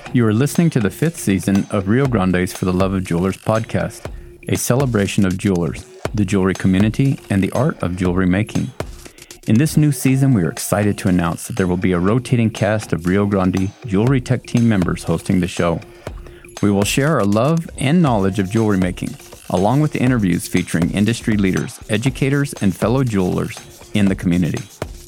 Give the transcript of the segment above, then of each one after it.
You are listening to the 5th season of Rio Grande's For the Love of Jewelers podcast, a celebration of jewelers, the jewelry community, and the art of jewelry making. In this new season, we are excited to announce that there will be a rotating cast of Rio Grande Jewelry Tech Team members hosting the show. We will share our love and knowledge of jewelry making, along with interviews featuring industry leaders, educators, and fellow jewelers in the community.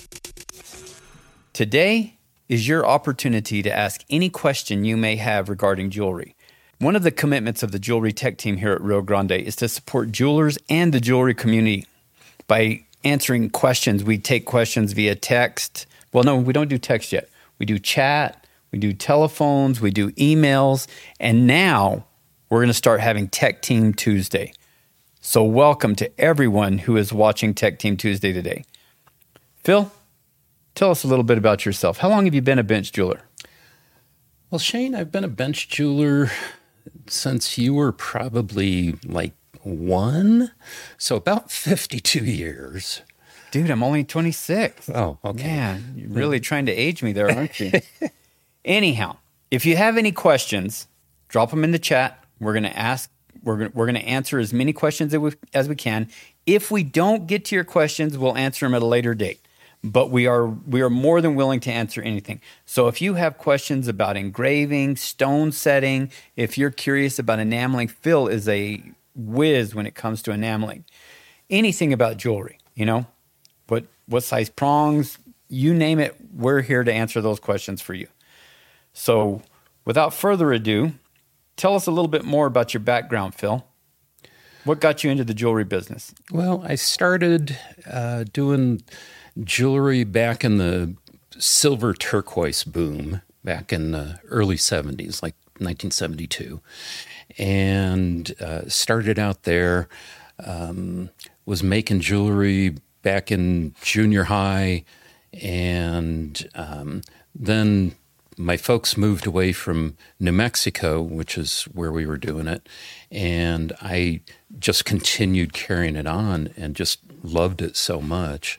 Today is your opportunity to ask any question you may have regarding jewelry. One of the commitments of the Jewelry Tech Team here at Rio Grande is to support jewelers and the jewelry community by answering questions. We take questions via text. Well, no, we don't do text yet. We do chat, we do telephones, we do emails, and now we're going to start having Tech Team Tuesday. So welcome to everyone who is watching Tech Team Tuesday today. Phil, tell us a little bit about yourself. How long have you been a bench jeweler? Well, Shane, I've been a bench jeweler since you were probably like one, so about 52 years. Dude, I'm only 26. Oh, okay. Man, you're really trying to age me there, aren't you? Anyhow, if you have any questions, drop them in the chat. We're going to ask. We're going to answer as many questions as we can. If we don't get to your questions, we'll answer them at a later date. But we are more than willing to answer anything. So if you have questions about engraving, stone setting, if you're curious about enameling, Phil is a whiz when it comes to enameling. Anything about jewelry, what size prongs, you name it, we're here to answer those questions for you. So without further ado, tell us a little bit more about your background, Phil. What got you into the jewelry business? Well, I started doing jewelry back in the silver turquoise boom back in the early 70s, like 1972. And started out there, was making jewelry back in junior high. And then my folks moved away from New Mexico, which is where we were doing it. And I just continued carrying it on and just loved it so much.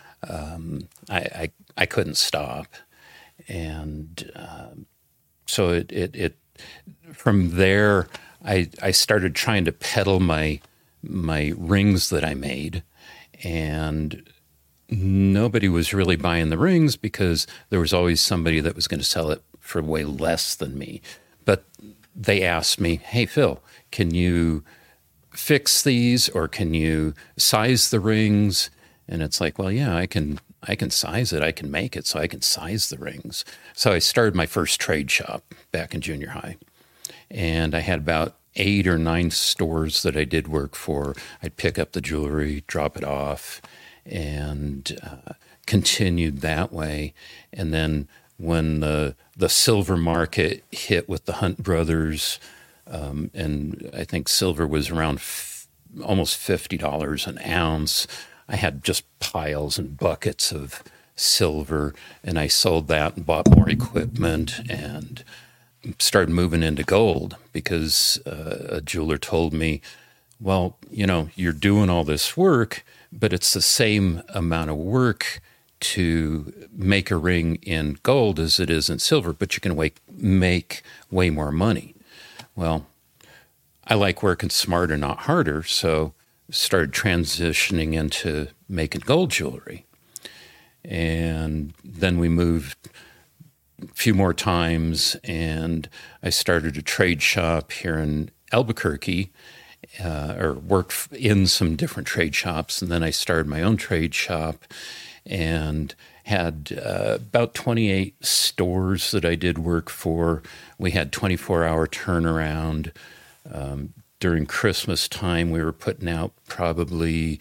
I couldn't stop. And so it from there, I started trying to peddle my rings that I made, and nobody was really buying the rings because there was always somebody that was going to sell it for way less than me. But they asked me, "Hey, Phil, can you fix these, or can you size the rings?" And it's like, well, yeah, I can size it. I can make it, so I can size the rings. So I started my first trade shop back in junior high. And I had about 8 or 9 stores that I did work for. I'd pick up the jewelry, drop it off, and continued that way. And then when the silver market hit with the Hunt Brothers, and I think silver was around almost $50 an ounce, I had just piles and buckets of silver, and I sold that and bought more equipment and started moving into gold because a jeweler told me, well, you're doing all this work, but it's the same amount of work to make a ring in gold as it is in silver, but you can make way more money. Well, I like working smarter, not harder, so started transitioning into making gold jewelry. And then we moved a few more times, and I started a trade shop here in Albuquerque, or worked in some different trade shops. And then I started my own trade shop and had about 28 stores that I did work for. We had 24-hour turnaround. During Christmas time, we were putting out probably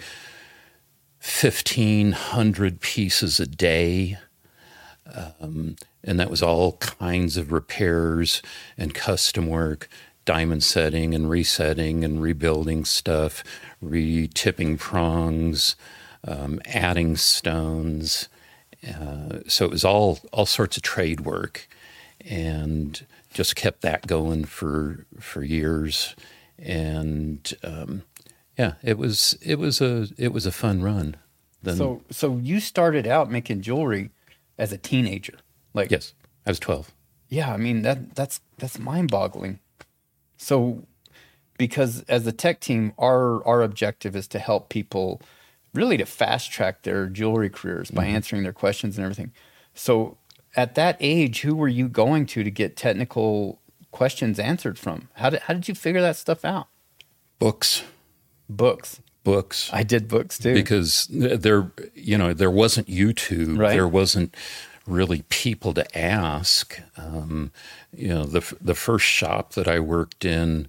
1,500 pieces a day. And that was all kinds of repairs and custom work, diamond setting and resetting and rebuilding stuff, re-tipping prongs, adding stones. So it was all sorts of trade work, and just kept that going for years. And it was a fun run. Then, so you started out making jewelry as a teenager, yes, I was 12. Yeah, I mean that's mind-boggling. So, because as a tech team, our objective is to help people really to fast track their jewelry careers by answering their questions and everything. So, at that age, who were you going to get technical questions answered from? How did you figure that stuff out? Books. I did books too. Because there wasn't YouTube. Right. There wasn't really people to ask. The first shop that I worked in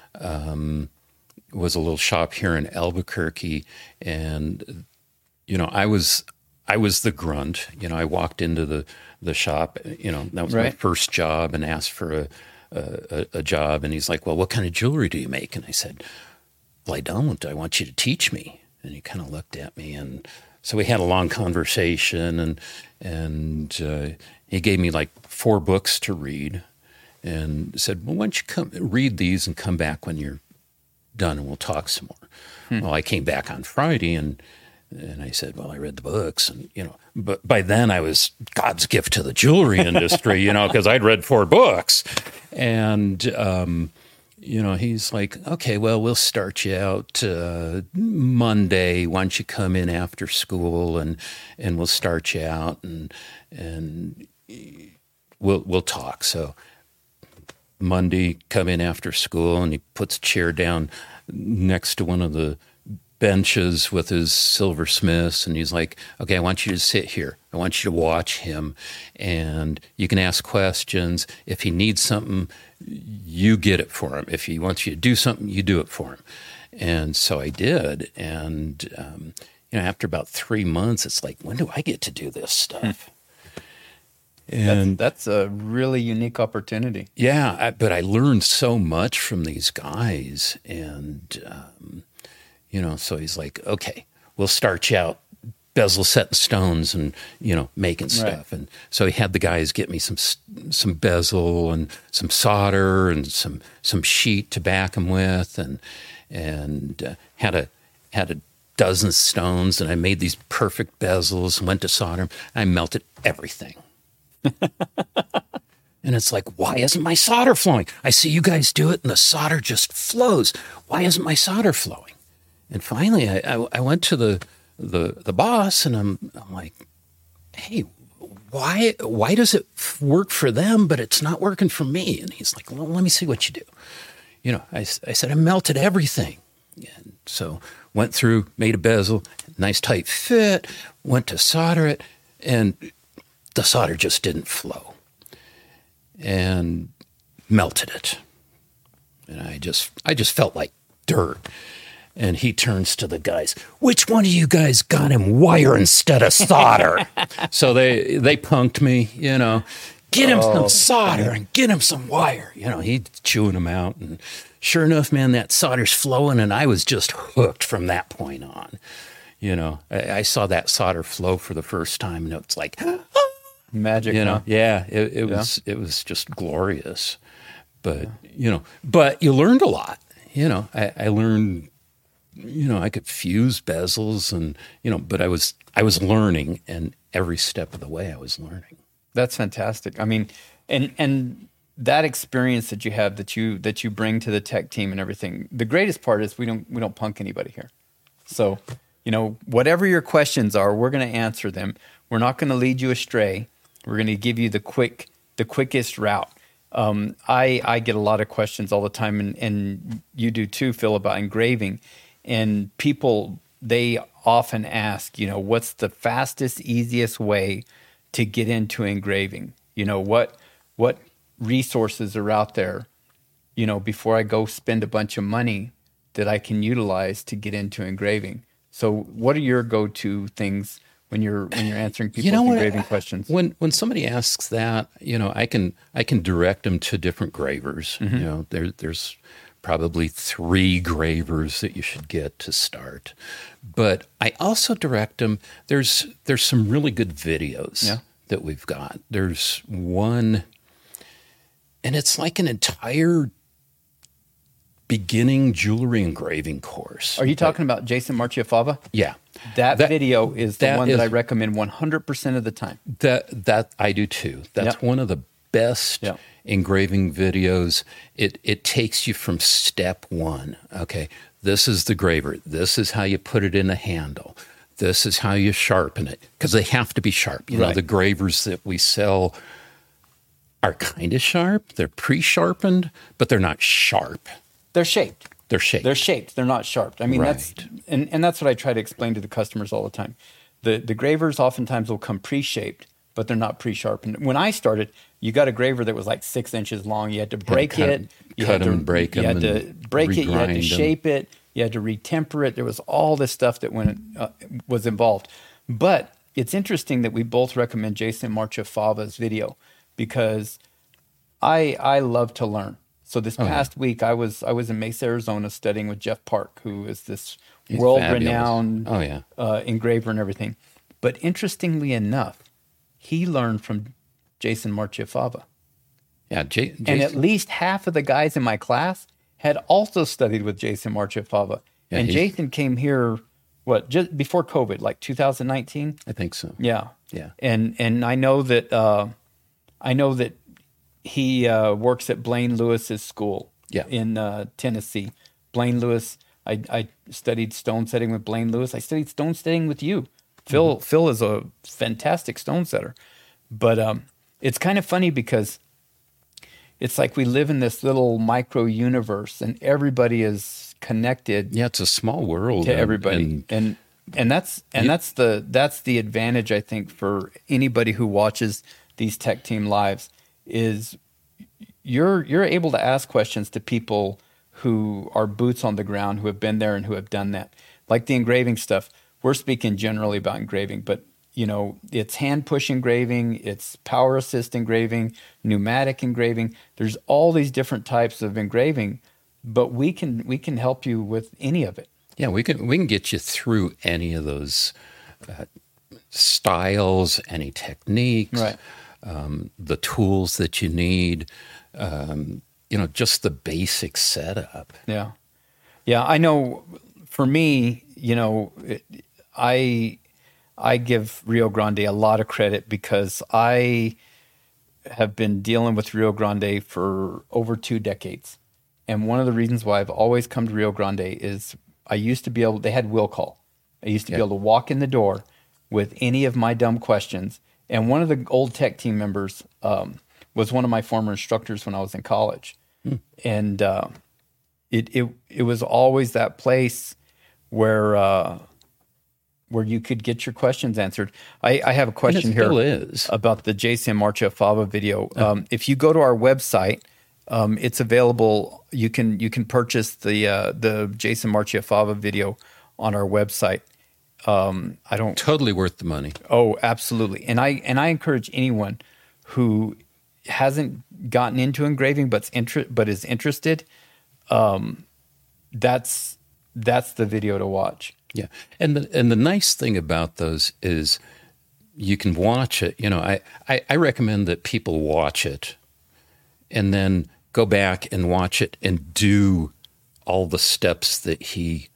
was a little shop here in Albuquerque, and I was the grunt. I walked into the shop. That was my first job, and asked for a job. And he's like, "Well, what kind of jewelry do you make?" And I said, "Well, I don't. I want you to teach me." And he kind of looked at me, and so we had a long conversation, and he gave me like 4 books to read, and said, "Well, why don't you come read these and come back when you're done, and we'll talk some more." Well, I came back on Friday, and I said, "Well, I read the books," and but by then I was God's gift to the jewelry industry, because I'd read 4 books, and he's like, "Okay, well, we'll start you out Monday. Why don't you come in after school, and we'll start you out, and we'll talk." So Monday, come in after school, and he puts a chair down next to one of the benches with his silversmiths, and he's like, "Okay, I want you to sit here. I want you to watch him, and you can ask questions. If he needs something, you get it for him. If he wants you to do something, you do it for him." And so I did. And after about 3 months, it's like, when do I get to do this stuff? And that's a really unique opportunity. Yeah, but I learned so much from these guys, and so he's like, "Okay, we'll start you out bezel setting stones and making stuff." Right. And so he had the guys get me some bezel and some solder and some sheet to back them with, and had a dozen stones, and I made these perfect bezels and went to solder them. I melted everything. And it's like, why isn't my solder flowing? I see you guys do it, and the solder just flows. Why isn't my solder flowing? And finally, I went to the boss, and I'm like, "Hey, why does it work for them, but it's not working for me?" And he's like, "Well, let me see what you do." I said, "I melted everything." And so went through, made a bezel, nice tight fit, went to solder it, and the solder just didn't flow, and melted it. And I just felt like dirt. And he turns to the guys, "Which one of you guys got him wire instead of solder?" So they punked me, "Get him some solder and get him some wire." He's chewing them out. And sure enough, man, that solder's flowing, and I was just hooked from that point on. I saw that solder flow for the first time, and it's like, magic. Yeah, it was just glorious. But, but you learned a lot. I learned, I could fuse bezels, and, but I was learning, and every step of the way I was learning. That's fantastic. I mean, and that experience that you have, that you bring to the tech team and everything, the greatest part is we don't punk anybody here. So, whatever your questions are, we're going to answer them. We're not going to lead you astray. We're going to give you the quickest route. I get a lot of questions all the time, and you do too, Phil, about engraving. And people, they often ask, what's the fastest, easiest way to get into engraving? What resources are out there, before I go spend a bunch of money that I can utilize to get into engraving? So what are your go-to things when you're answering people's engraving questions? When somebody asks that, I can direct them to different gravers. Mm-hmm. There's probably 3 gravers that you should get to start. But I also direct them. There's some really good videos that we've got. There's one, and it's like an entire beginning jewelry engraving course. Are you talking about Jason Marchiafava? Yeah. That video is the one that I recommend 100% of the time. That I do too. That's one of the best Yeah. engraving videos, it takes you from step one. Okay, this is the graver. This is how you put it in a handle. This is how you sharpen it, because they have to be sharp. You know, Right. the gravers that we sell are kind of sharp. They're pre-sharpened, but they're not sharp. They're shaped. They're shaped. They're shaped. They're not sharp. I mean, that's Right. and that's what I try to explain to the customers all the time. The gravers oftentimes will come pre-shaped, but they're not pre-sharpened. When I started, you got a graver that was like 6 inches long. You had to break cut it. 'em- You cut had to 'em and break You 'em had to and break it. You had to regrind 'em. shape it. You had to retemper it. There was all this stuff that was involved. But it's interesting that we both recommend Jason Marchafava's video because I love to learn. So this past week, I was in Mesa, Arizona, studying with Jeff Park, who is this He's world-renowned fabulous. Oh, yeah. engraver and everything. But interestingly enough, he learned from Jason Marchafava. Yeah, And at least half of the guys in my class had also studied with Jason Marchafava. Yeah, and he's- Jason came here, just before COVID, like 2019? I think so. Yeah. Yeah. And I know that he works at Blaine Lewis's school in Tennessee. Blaine Lewis, I studied stone setting with Blaine Lewis. I studied stone setting with you. Phil is a fantastic stone setter. But it's kind of funny because it's like we live in this little micro universe and everybody is connected Yeah, it's a small world. to everybody. And that's the advantage, I think, for anybody who watches these Tech Team lives is you're able to ask questions to people who are boots on the ground, who have been there and who have done that. Like the engraving stuff, we're speaking generally about engraving, but you know, it's hand push engraving, it's power assist engraving, pneumatic engraving. There's all these different types of engraving, but we can help you with any of it. Yeah, we can get you through any of those styles, any techniques, Right. The tools that you need. You know, just the basic setup. Yeah. Yeah, I know for me, you know, I give Rio Grande a lot of credit because I have been dealing with Rio Grande for over 2 decades. And one of the reasons why I've always come to Rio Grande is they had will call. I used to be able to walk in the door with any of my dumb questions. And one of the old Tech Team members was one of my former instructors when I was in college. And it was always that place where you could get your questions answered. I have a question here still is. about the Jason Marchafava video. If you go to our website, it's available. You can purchase the Jason Marchafava video on our website. I don't. Totally worth the money. Oh, absolutely. And I encourage anyone who hasn't gotten into engraving but is interested. That's the video to watch. Yeah, and the nice thing about those is you can watch it. You know, I recommend that people watch it and then go back and watch it and do all the steps that he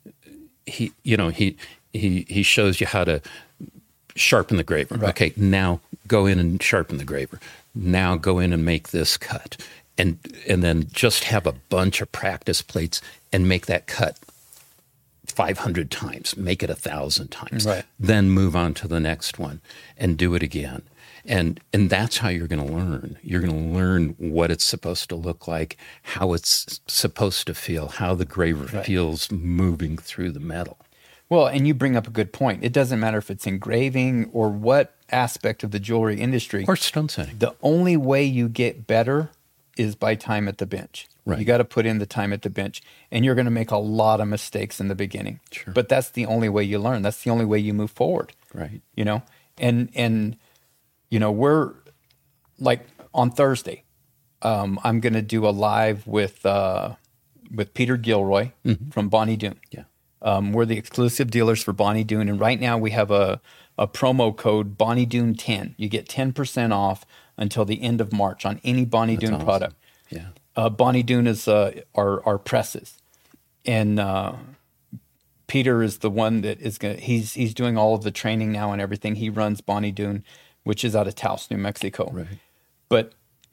shows you how to sharpen the graver. Right. Okay, now go in and sharpen the graver. Now go in and make this cut, and then just have a bunch of practice plates and make that cut 500 times, make it 1,000 times, Right. then move on to the next one and do it again. And that's how you're going to learn. You're going to learn what it's supposed to look like, how it's supposed to feel, how the graver feels moving through the metal. Well, and you bring up a good point. It doesn't matter if it's engraving or what aspect of the jewelry industry. Or stone setting. The only way you get better is by time at the bench. Right. You got to put in the time at the bench, and you're going to make a lot of mistakes in the beginning. Sure. But that's the only way you learn. That's the only way you move forward. Right. You know, and you know, we're like on Thursday. I'm going to do a live with Peter Gilroy from Bonnie Doon. Yeah. We're the exclusive dealers for Bonnie Doon, and right now we have a promo code Bonnie Doon 10. You get 10% off until the end of March on any Bonnie Doon awesome. product. Yeah. Bonnie Doon is our presses, and Peter is the one that is going. He's doing all of the training now and everything. He runs Bonnie Doon, which is out of Taos, New Mexico. Right. But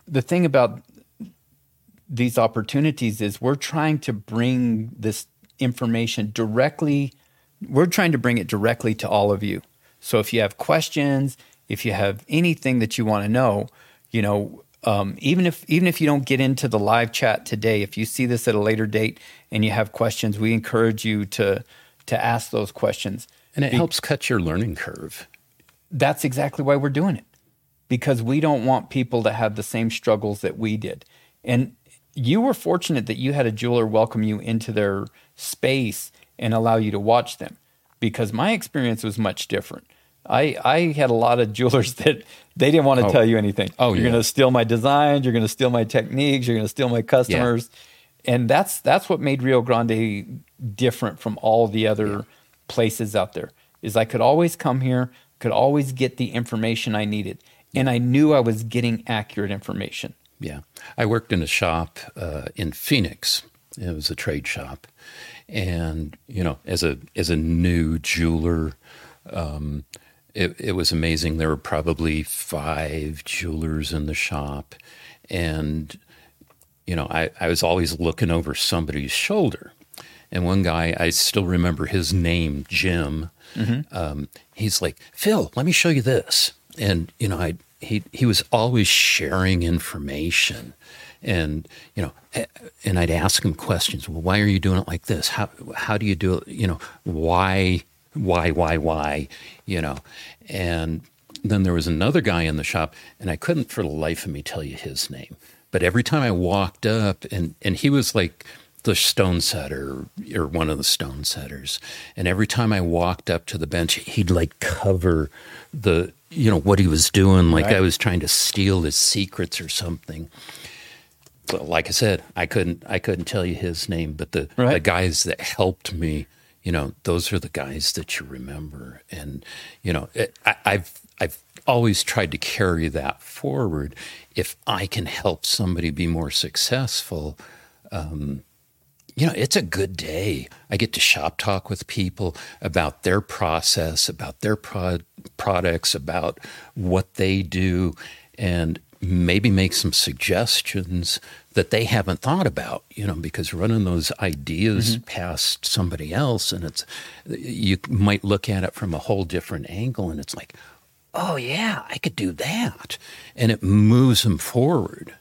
the thing about these opportunities is we're trying to bring this information directly. We're trying to bring it directly to all of you. So if you have questions, if you have anything that you want to know, even if you don't get into the live chat today, if you see this at a later date and you have questions, we encourage you to ask those questions. And it helps cut your learning curve. That's exactly why we're doing it, because we don't want people to have the same struggles that we did. And you were fortunate that you had a jeweler welcome you into their space and allow you to watch them, because my experience was much different. I had a lot of jewelers that they didn't want to tell you anything. You're going to steal my designs. You're going to steal my techniques. You're going to steal my customers. Yeah. And that's what made Rio Grande different from all the other places out there, is I could always come here, could always get the information I needed. And I knew I was getting accurate information. Yeah. I worked in a shop in Phoenix. It was a trade shop. And, as a new jeweler, it was amazing. There were probably 5 jewelers in the shop. And, I was always looking over somebody's shoulder. And one guy, I still remember his name, Jim. Mm-hmm. He's like, Phil, let me show you this. And, he was always sharing information. And, and I'd ask him questions. Well, why are you doing it like this? How do you do it? Why? And then there was another guy in the shop, and I couldn't for the life of me tell you his name. But every time I walked up, and he was like the stone setter or one of the stone setters. And every time I walked up to the bench, he'd like cover the, what he was doing. Like I was trying to steal his secrets or something. So like I said, I couldn't tell you his name, but the guys that helped me, those are the guys that you remember. And, I've always tried to carry that forward. If I can help somebody be more successful, it's a good day. I get to shop talk with people about their process, about their products, about what they do, and maybe make some suggestions that they haven't thought about, because running those ideas past somebody else, and you might look at it from a whole different angle, and it's like, oh yeah, I could do that. And it moves them forward.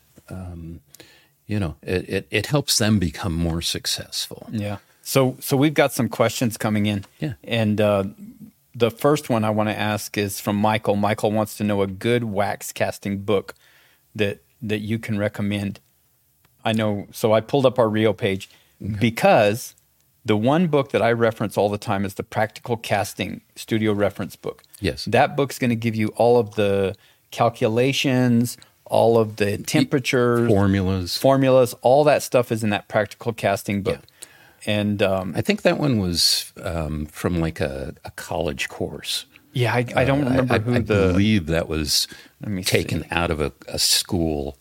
It helps them become more successful. Yeah. So we've got some questions coming in. Yeah. And the first one I want to ask is from Michael. Michael wants to know a good wax casting book that you can recommend. I know. So I pulled up our Rio page because the one book that I reference all the time is the Practical Casting Studio Reference Book. Yes. That book's going to give you all of the calculations, all of the temperatures, formulas, all that stuff is in that Practical Casting book. Yeah. And I think that one was from like a college course. Yeah, I don't remember who I believe that was taken out of a school.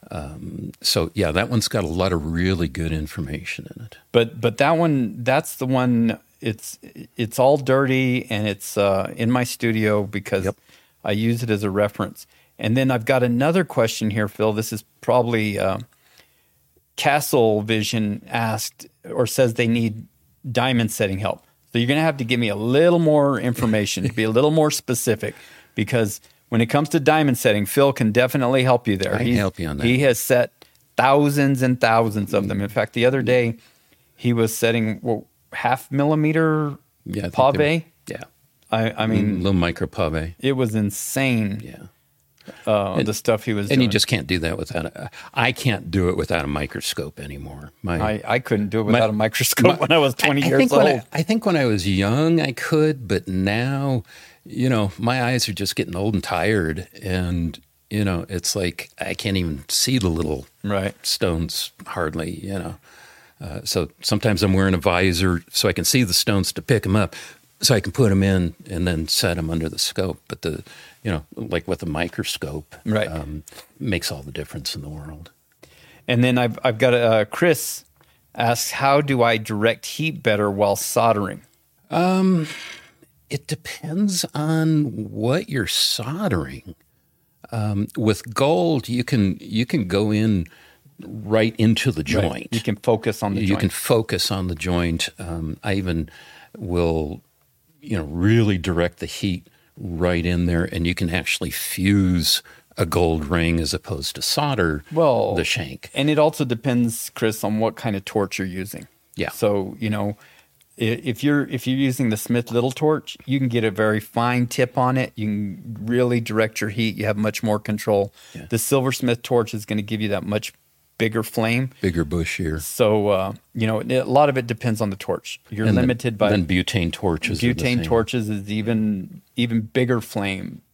So yeah, that one's got a lot of really good information in it. But that one, that's the one. It's all dirty, and it's in my studio because I use it as a reference. And then I've got another question here, Phil. This is probably Castle Vision asked or says they need diamond setting help. So you're going to have to give me a little more information, be a little more specific, because when it comes to diamond setting, Phil can definitely help you there. I can help you on that. He has set thousands and thousands of them. In fact, the other day he was setting 0.5 millimeter pave. Yeah. I mean, little micro pave. It was insane. Yeah. The stuff he was doing. And you just can't do that without I can't do it without a microscope anymore. I couldn't do it without a microscope when I was 20 years old. I think when I was young I could, but now, my eyes are just getting old and tired, and, it's like I can't even see the little stones hardly, So sometimes I'm wearing a visor so I can see the stones to pick them up, so I can put them in and then set them under the scope. But like with a microscope, makes all the difference in the world. And then I've got Chris asks, how do I direct heat better while soldering? It depends on what you're soldering. With gold, you can go in right into the joint. Right. You can focus on the joint. You can focus on the joint. I even will, really direct the heat right in there, and you can actually fuse a gold ring as opposed to solder the shank. And it also depends, Chris, on what kind of torch you're using. Yeah. So, if you're using the Smith Little torch, you can get a very fine tip on it. You can really direct your heat. You have much more control. Yeah. The Silversmith torch is going to give you that much bigger flame. Bigger, bushier. So, a lot of it depends on the torch. You're limited by... Then butane torches. Butane torches is even bigger flame,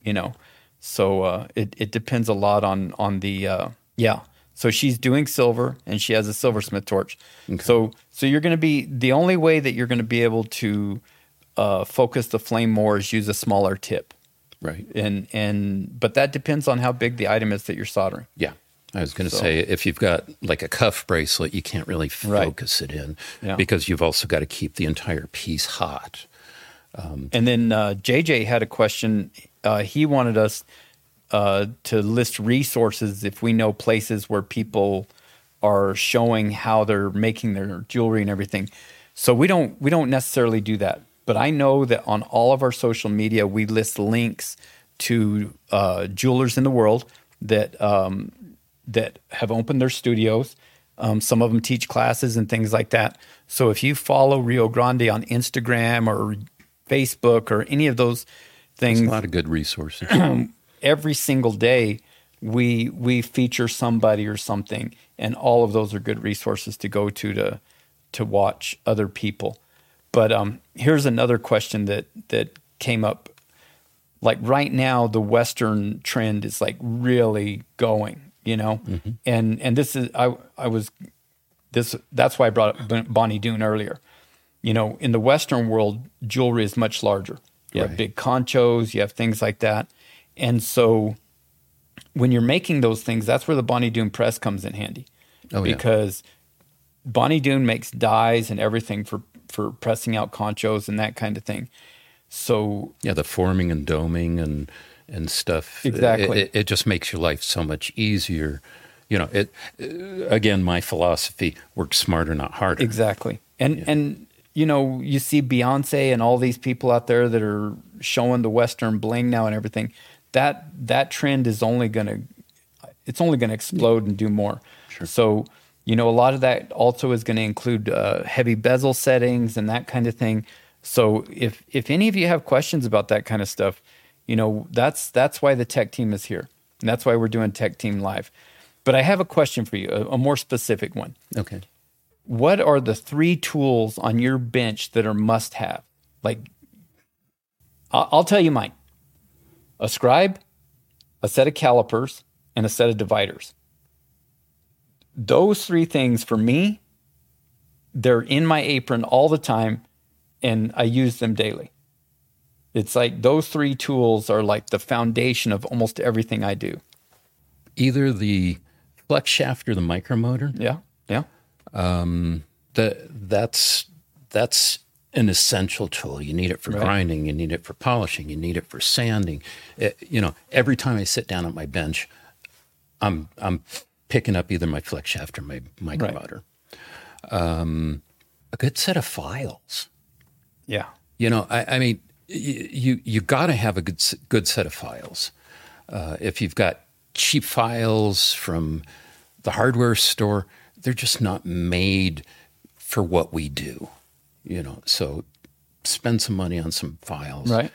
So it depends a lot on the... So she's doing silver, and she has a Silversmith torch. Okay. So you're going to be... The only way that you're going to be able to focus the flame more is use a smaller tip. Right. But that depends on how big the item is that you're soldering. Yeah. I was going to say, if you've got like a cuff bracelet, you can't really focus it in because you've also got to keep the entire piece hot. And then JJ had a question. He wanted us to list resources if we know places where people are showing how they're making their jewelry and everything. So we don't necessarily do that. But I know that on all of our social media, we list links to jewelers in the world that have opened their studios. Some of them teach classes and things like that. So if you follow Rio Grande on Instagram or Facebook or any of those things, there's a lot of good resources. Every single day we feature somebody or something, and all of those are good resources to go to watch other people. But here's another question that came up. Like right now, the Western trend is like really going. Mm-hmm. And this is that's why I brought up Bonnie Doon earlier. In the Western world, jewelry is much larger. You have big conchos, you have things like that, and so when you're making those things, that's where the Bonnie Doon press comes in handy. Because Bonnie Doon makes dies and everything for pressing out conchos and that kind of thing. So the forming and doming and stuff. Exactly. It just makes your life so much easier. Again, my philosophy, work smarter, not harder. Exactly. And you see Beyonce and all these people out there that are showing the Western bling now and everything. That trend is only going to explode and do more. Sure. So, a lot of that also is going to include heavy bezel settings and that kind of thing. So if any of you have questions about that kind of stuff, that's why the tech team is here. And that's why we're doing Tech Team Live. But I have a question for you, a more specific one. Okay. What are the 3 tools on your bench that are must-have? Like, I'll tell you mine. A scribe, a set of calipers, and a set of dividers. Those 3 things, for me, they're in my apron all the time, and I use them daily. It's like those 3 tools are like the foundation of almost everything I do. Either the flex shaft or the micromotor. Yeah. That's an essential tool. You need it for grinding. You need it for polishing. You need it for sanding. Every time I sit down at my bench, I'm picking up either my flex shaft or my micromotor. A good set of files. Yeah. I mean, you got to have a good set of files. If you've got cheap files from the hardware store, they're just not made for what we do. So spend some money on some files. Right.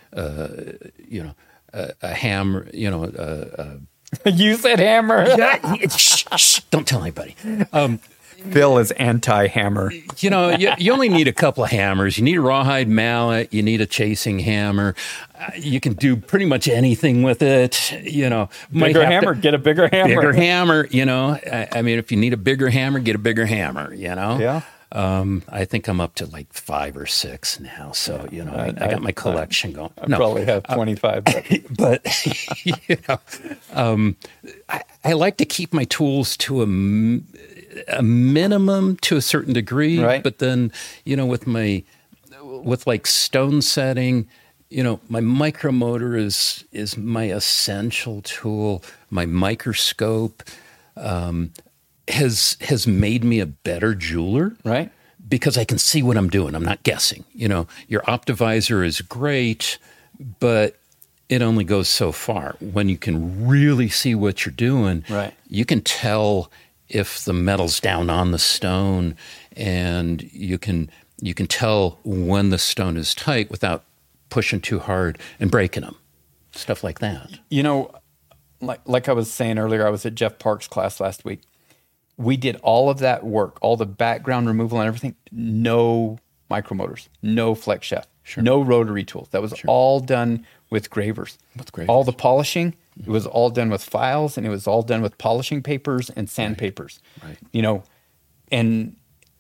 A hammer. You said hammer. Shh, don't tell anybody. Phil is anti-hammer. You only need a couple of hammers. You need a rawhide mallet. You need a chasing hammer. You can do pretty much anything with it. Bigger hammer, get a bigger hammer. Bigger hammer. I mean, if you need a bigger hammer, get a bigger hammer. Yeah. I think I'm up to like 5 or 6 now. So, I got my collection going. I probably have 25. But I like to keep my tools to a minimum to a certain degree. Right. But then, with like stone setting, My micromotor is my essential tool. My microscope has made me a better jeweler. Right. Because I can see what I'm doing. I'm not guessing. Your Optivisor is great, but it only goes so far. When you can really see what you're doing, right, you can tell if the metal's down on the stone, and you can tell when the stone is tight without pushing too hard and breaking them. Stuff like that. Like I was saying earlier, I was at Jeff Park's class last week. We did all of that work, all the background removal and everything. No micromotors, no flex shaft, no rotary tools. That was all done with gravers. All the polishing, it was all done with files, and it was all done with polishing papers and sandpapers. Right. And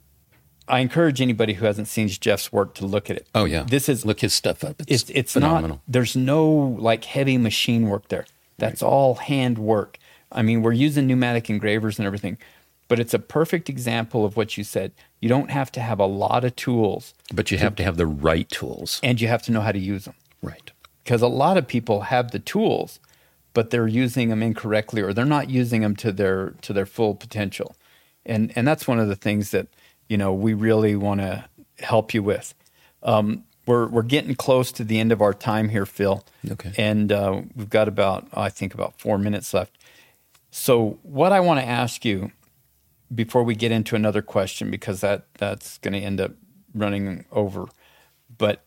I encourage anybody who hasn't seen Jeff's work to look at it. Oh yeah, look his stuff up. It's phenomenal. There's no heavy machine work there. That's all hand work. I mean, we're using pneumatic engravers and everything. But it's a perfect example of what you said. You don't have to have a lot of tools. But you have to have the right tools. And you have to know how to use them. Right. Because a lot of people have the tools, but they're using them incorrectly, or they're not using them to their full potential. And that's one of the things that, we really want to help you with. We're getting close to the end of our time here, Phil. Okay. And we've got about 4 minutes left. So what I want to ask you, before we get into another question, because that's going to end up running over. But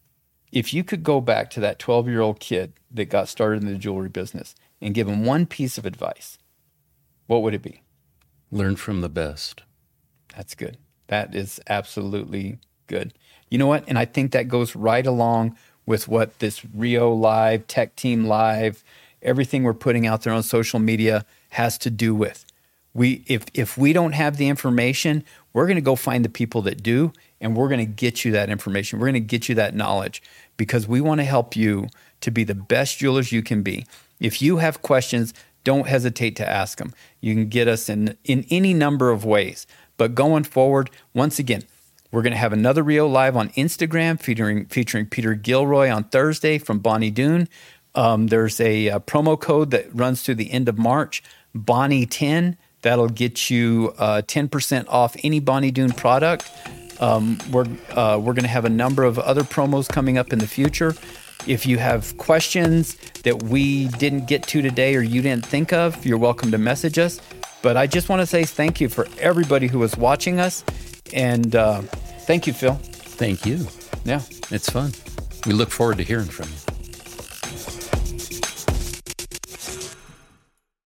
if you could go back to that 12-year-old kid that got started in the jewelry business and give him one piece of advice, what would it be? Learn from the best. That's good. That is absolutely good. You know what? And I think that goes right along with what this Rio Live, Tech Team Live, everything we're putting out there on social media has to do with. If we don't have the information, we're going to go find the people that do, and we're going to get you that information. We're going to get you that knowledge, because we want to help you to be the best jewelers you can be. If you have questions, don't hesitate to ask them. You can get us in any number of ways. But going forward, once again, we're going to have another Rio Live on Instagram featuring Peter Gilroy on Thursday from Bonnie Doon. There's a promo code that runs through the end of March, Bonnie10. That'll get you 10% off any Bonnie Doon product. We're going to have a number of other promos coming up in the future. If you have questions that we didn't get to today or you didn't think of, you're welcome to message us. But I just want to say thank you for everybody who was watching us. And thank you, Phil. Thank you. Yeah. It's fun. We look forward to hearing from you.